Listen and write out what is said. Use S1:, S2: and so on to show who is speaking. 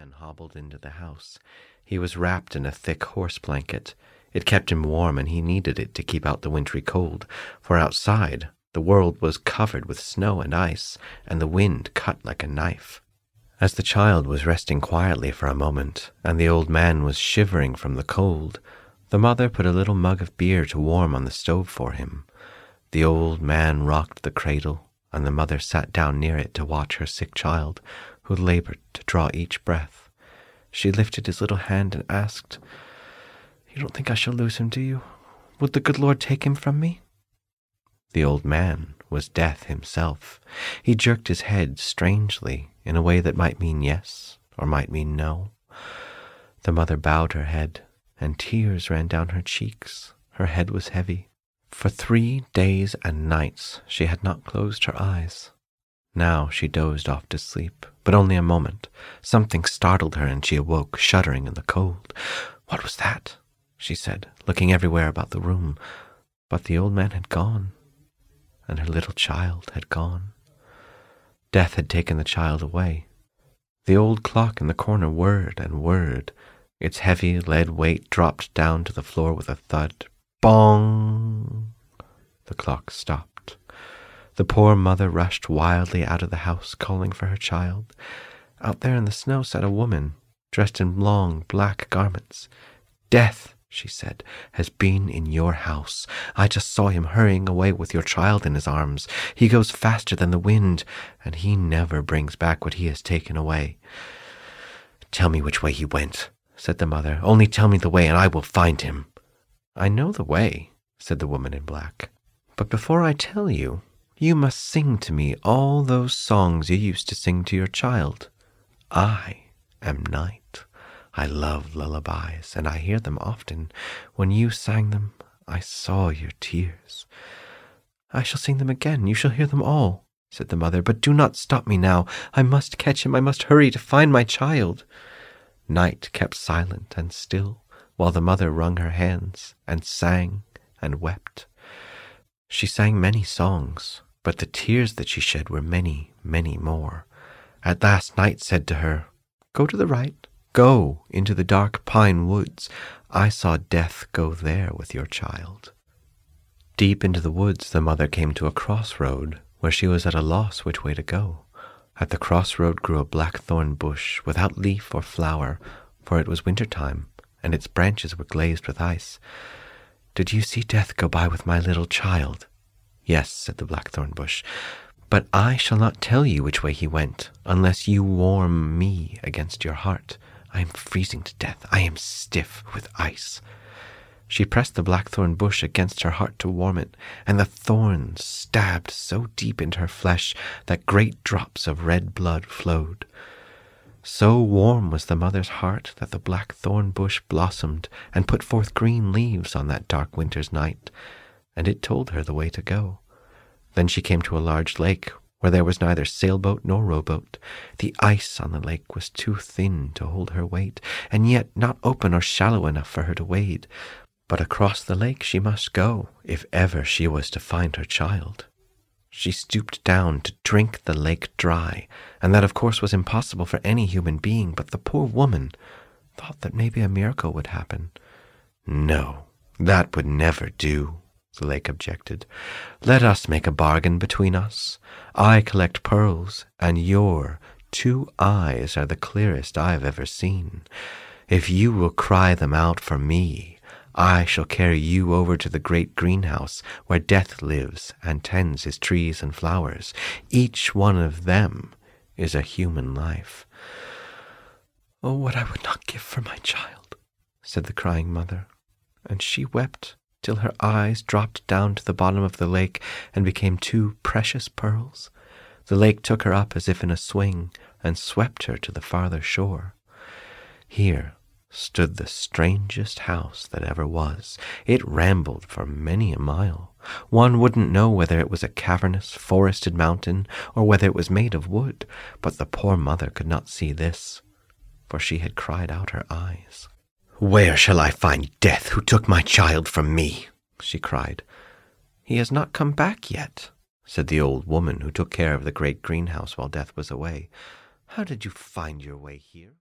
S1: man hobbled into the house. He was wrapped in a thick horse blanket. It kept him warm, and he needed it to keep out the wintry cold, for outside the world was covered with snow and ice, and the wind cut like a knife. As the child was resting quietly for a moment, and the old man was shivering from the cold, the mother put a little mug of beer to warm on the stove for him. The old man rocked the cradle, and the mother sat down near it to watch her sick child, who labored to draw each breath. She lifted his little hand and asked, "You don't think I shall lose him, do you? Would the good Lord take him from me?" The old man was Death himself. He jerked his head strangely, in a way that might mean yes or might mean no. The mother bowed her head, and tears ran down her cheeks. Her head was heavy. For 3 days and nights she had not closed her eyes. Now she dozed off to sleep, but only a moment. Something startled her, and she awoke, shuddering in the cold. "What was that?" she said, looking everywhere about the room. But the old man had gone, and her little child had gone. Death had taken the child away. The old clock in the corner whirred and whirred. Its heavy lead weight dropped down to the floor with a thud. Bong! The clock stopped. The poor mother rushed wildly out of the house, calling for her child. Out there in the snow sat a woman, dressed in long black garments. "Death," she said, "has been in your house. I just saw him hurrying away with your child in his arms. He goes faster than the wind, and he never brings back what he has taken away." "Tell me which way he went," said the mother. "Only tell me the way, and I will find him." "I know the way," said the woman in black. "But before I tell you, you must sing to me all those songs you used to sing to your child. I am Night. I love lullabies, and I hear them often. When you sang them, I saw your tears." "I shall sing them again. You shall hear them all," said the mother. "But do not stop me now. I must catch him. I must hurry to find my child." Night kept silent and still, while the mother wrung her hands and sang and wept. She sang many songs, but the tears that she shed were many, many more. At last Night said to her, "Go to the right. Go into the dark pine woods. I saw Death go there with your child." Deep into the woods the mother came to a crossroad, where she was at a loss which way to go. At the crossroad grew a blackthorn bush, without leaf or flower, for it was winter time, and its branches were glazed with ice. "Did you see Death go by with my little child?" "Yes," said the blackthorn bush, "but I shall not tell you which way he went, unless you warm me against your heart. I am freezing to death. I am stiff with ice." She pressed the blackthorn bush against her heart to warm it, and the thorns stabbed so deep into her flesh that great drops of red blood flowed. So warm was the mother's heart that the blackthorn bush blossomed and put forth green leaves on that dark winter's night, and it told her the way to go. Then she came to a large lake, where there was neither sailboat nor rowboat. The ice on the lake was too thin to hold her weight, and yet not open or shallow enough for her to wade. But across the lake she must go, if ever she was to find her child. She stooped down to drink the lake dry, and that of course was impossible for any human being, but the poor woman thought that maybe a miracle would happen. "No, that would never do," the lake objected. "Let us make a bargain between us. I collect pearls, and your 2 eyes are the clearest I have ever seen. If you will cry them out for me, I shall carry you over to the great greenhouse where Death lives and tends his trees and flowers. Each one of them is a human life." "Oh, what I would not give for my child," said the crying mother, and she wept till her eyes dropped down to the bottom of the lake and became 2 precious pearls. The lake took her up as if in a swing and swept her to the farther shore. Here stood the strangest house that ever was. It rambled for many a mile. One wouldn't know whether it was a cavernous, forested mountain or whether it was made of wood, but the poor mother could not see this, for she had cried out her eyes. "Where shall I find Death, who took my child from me?" she cried. "He has not come back yet," said the old woman who took care of the great greenhouse while Death was away. "How did you find your way here?"